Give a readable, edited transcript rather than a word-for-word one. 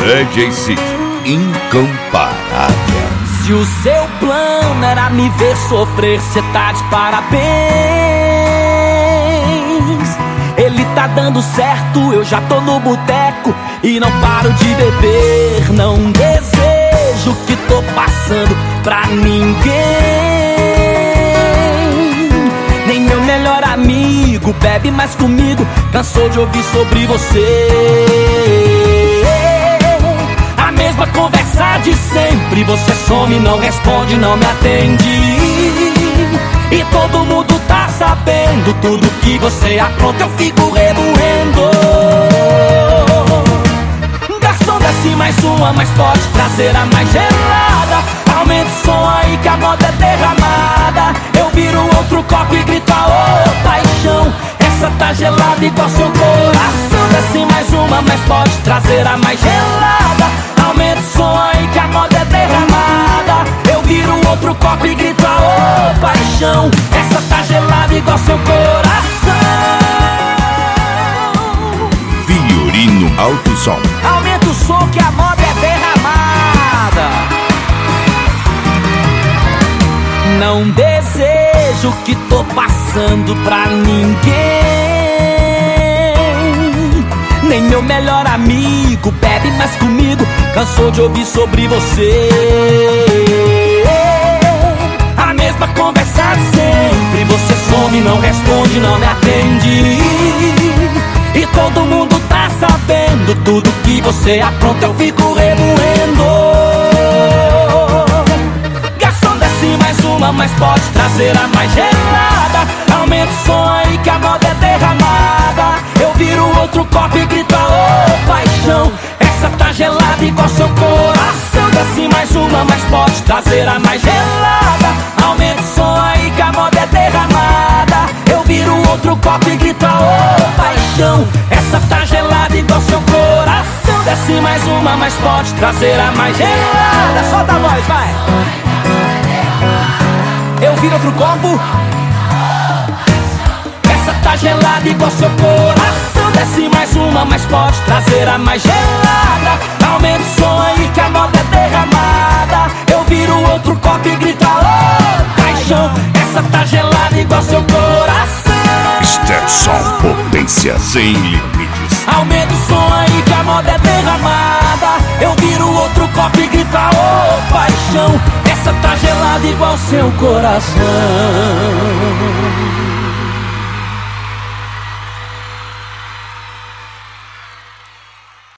DJ City, incomparável. Se o seu plano era me ver sofrer, cê tá de parabéns. Ele tá dando certo, eu já tô no boteco e não paro de beber. Não desejo o que tô passando pra ninguém. Nem meu melhor amigo bebe mais comigo, cansou de ouvir sobre você. A mesma conversa de sempre, você some, não responde, não me atende. E todo mundo tá sabendo tudo que você apronta, eu fico remoendo. Garçom, desce mais uma, mas pode trazer a mais gelada. Aumenta o som aí que a moda é derramada. Eu viro outro copo e grito aô, paixão, essa tá gelada igual seu coração. Desce mais uma, mas pode trazer a mais gelada. Aumenta o som aí que a moda é derramada. Eu viro outro copo e grito aô, paixão, essa tá gelada igual seu coração. Fiorino Alto Som. Aumenta o som que a moda é derramada. Não desejo o que tô passando pra ninguém. Nem meu melhor amigo bebe mais comigo, cansou de ouvir sobre você. A mesma conversa de sempre, você some, não responde, não me atende. E todo mundo tá sabendo tudo que você apronta, eu fico remoendo. Garçom, desce mais uma, mas pode trazer a mais gelada. Aumenta o som aí que a moda é derramada. Eu viro outro copo e grito aô, paixão, essa tá gelada igual seu coração. Desce mais uma, mas pode trazer a mais gelada. Aumenta o som aí que a moda é derramada. Eu viro outro copo e grito aô, paixão, essa tá gelada igual seu coração. Desce mais uma, mas pode trazer a mais gelada. Solta a voz, vai. Eu viro outro copo, essa tá gelada igual seu coração. Desce mais uma, mas pode trazer a mais gelada. Aumenta o som aí que a moda é derramada. Eu viro outro copo e grito aô, paixão, essa tá gelada igual seu coração. Stepson, potência sem limites. Aumenta o som aí que a moda é derramada. Eu viro outro copo e grito aô, paixão, essa tá gelada igual seu coração.